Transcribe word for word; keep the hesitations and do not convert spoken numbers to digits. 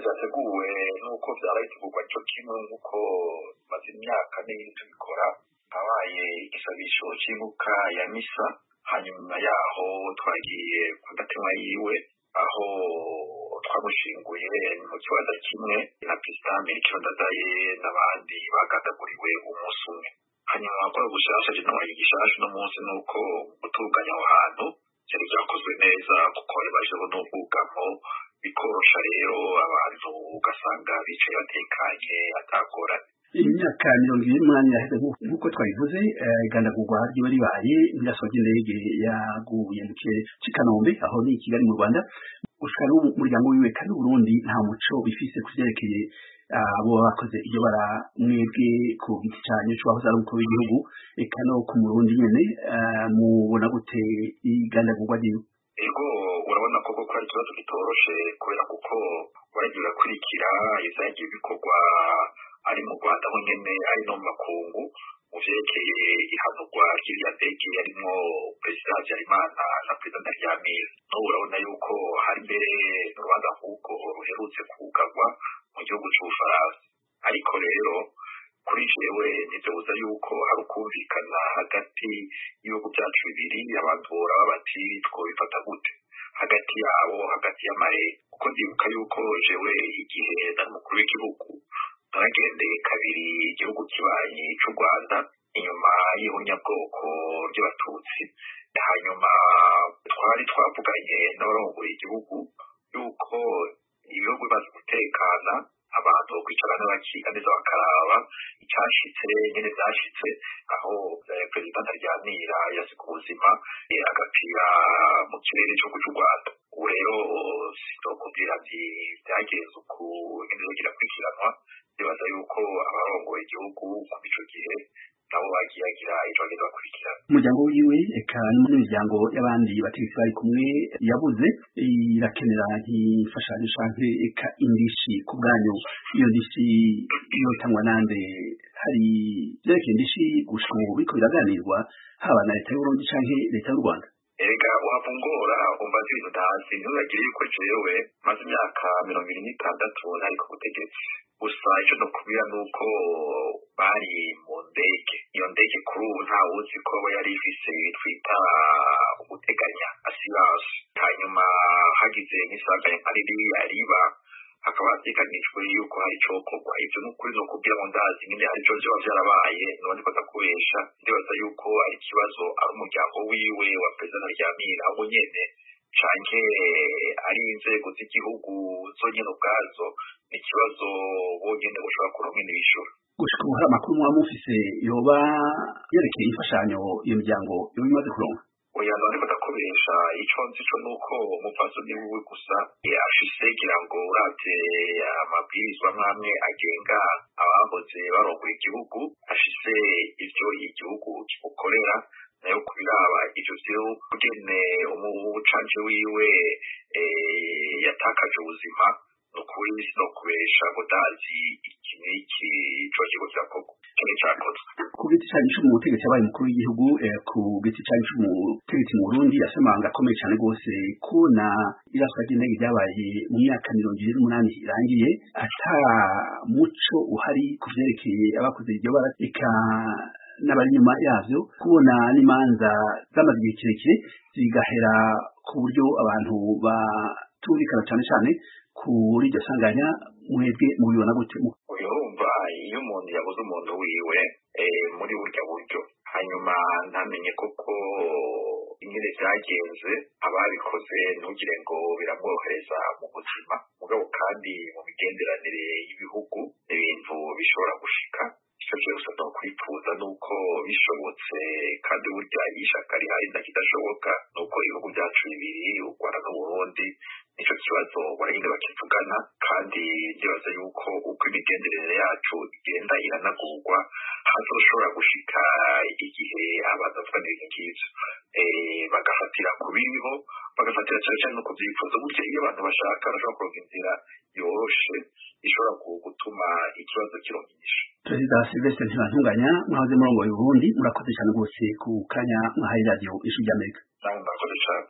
vyateguwe n'uko vyaraye bitegurwa co kimwe nk'uko maze imyaka n'ibindi tubikora, habaye igisabisho c'ibuka ya misa, hanyuma yaho twagiye ku ndatemwa yiwe aho twamushinguye mu kibanza kimwe na Perezida Melchior Ndadaye n'abandi bagandaguriwe umunsi umwe. Hanyuma gukora gushasha je nabaye igishasha uno munsi nuko gutunganya aho hantu vyari vyakozwe neza kuko bashizeho n'ubwugamo bikorosha rero abantu ugasanga bicaye batekanye atagorane. Imyaka mirongo ibiri n'umunani yaheze nk'uko twabivuze, igandagurwa ryiwe ribaye n'irasohoka indege yaguye mu kirere c'i Kanombe aho ni i Kigali mu Rwanda. Gushika n'umuryango wiwe kandi Burundi nta muco bifise kuvyerekeye abo bakoze iryo bara, mwebwe ku giti canyu c'uwahoze ari umukuru w'igihugu eka no ku Murundi nyene mubona gute igandagurwa ryiwe? Ego urabona koko ko ari ikibazo kitoroshe kubera kuko waragiye urakurikira ivyagiye bikorwa ari mu Rwanda ho nyene ari no mu makungu mu vyerekeye ihanurwa ry'iriya ndege yarimwo Perezida Habyarimana na Perezida Ndayamira. N'ubu urabona yuko hari mbere n'urubanza nk'uko ruherutse kugarwa mu gihugu c'Ubufaransa. Ariko rero kuri jewe ntivyobuza yuko hari ukumvikana hagati y'ibihugu vyacu bibiri, abantu boraba bati twobifata gute hagati yabo, hagati y'amarere. Kuko ndibuka yuko jewe igihe nari umukuru w'igihugu naragendeye kabiri igihugu kibanyi c'u Rwanda inyuma y'ihonyabwoko ry'Abatutsi, hanyuma twari twavuganye n'abarongoye igihugu yuko ibihugu bimaze gutekana abantu kwicarana bakiga neza bakaraba icashitse nyene vyashitse aho Perezida Ndaryamira yasiga ubuzima agapira mu kirere co c'u Rwanda. Ubu rero sinokubwira ati vyagenze uku nyene bigira kwikiranwa, ndibaza yuko abarongoye igihugu kuva ico gihe nabo bagiye bagira ico bagenda bakurikirana. Umuryango wiwe eka n'imiryango y'abandi bategetsi bari kumwe yabuze irakenera nk'imfashanyo canke eka indishi ku bwanyu. Iyo ndishi yotangwa nande? Hari vyerekeye indishi gushika ubu biriko biraganirwa haba na leta y'Uburundi canke leta y'u Rwanda? Ega wavungora umbaza ibintu ntazi, ntuzagire yuko jewe maze imyaka mirongo ibiri n'itandatu ntari ku butegetsi. Gusa ico nokubwira nuko bari mu ndege, iyo ndege kuri ubu ntawuzi ko yari ifise twita uguteganya assurance. Hanyuma hagize nk'isanganya nka ririya riba hakaba hateganijwe yuko hari icokorwa. Ivyo n'ukuri nokubwira ngo ndazi nyene hari ico vyoba vyarabaye, none ko ndakubesha. Ndibaza yuko ari ikibazo ari umuryango wiwe wa Perezida Ndaryamira abo nyene canke ari inzego z'igihugu zonyene ubwazo, ni ikibazo bonyene boshobora kuronka n'ibishoro. Gushika ubu hari amakuru muba mufise yoba yerekeye imfashanyo iyo miryango yoba imaze kuronka? Oya none ko ndakubesha, ico nzi co nuko umupfasoni wiwe gusa afise kugira ngo uravye amabwirizwa amwe agenga abahoze barongoye igihugu, afise ivyo igihugu kimukorera, nayo kubiraba ivyo vyo kugene umucanje wiwe yatakaje ubuzima nukuri sinokubesha ngo ndazi iki n'iki ico kigo cyakorwa kene cyakozwe. Ku giti canyu c'umutegetsi yabaye umukuru w'igihugu, ku giti canyu c'umutegetsi mu Burundi yasemanga akomeye cane rwose kuna iraswa ry'indege ryabaye mu myaka mirongo ibiri n'umunani irangiye ata muco uhari ku vyerekeye abakoze iryo bara eka n'abari inyuma yavyo, kubona n'imanza zamaze igihe kirekire zigahera ku buryo abantu batumvikana cane cane kuri iryo sanganya. Mwebwe mubibona gute? Urumva iyo umuntu yabuze umuntu wiwe muri burya buryo hanyuma ntamenye koko ingene vyagenze, ababikoze ntugire ngo biramworohereza mu buzima, mugabo kandi mu migenderanire y'ibihugu ibintu bishobora gushika. Ico cyose no kwifuza nuko bishobotse kandi burya ishaka rihari ndakidashoboka nuko ibihugu byacu bibiri u Rwanda n'Uburundi nico kibazo barinde bakivugana, kandi ndibaza yuko uko imigenderanire yacu igenda iranagurwa hazoshobora gushika igihe abantu bavuga n'ibintu nk'ivyo bagafatira ku biriho, bagafatira cyane cyane no ku vyifuzo. Burya iyo abantu bashaka bashobora kuronka inzira yoroshe ishobora gutuma ikibazo kironka inyishu. Perezida Sylvestre Ntibantunganya, mwahoze murongoye Uburundi, murakoze cyane rwose ku kanya mwahaye radio Ijwi ry'Amerika. Nawe murakoze cyane.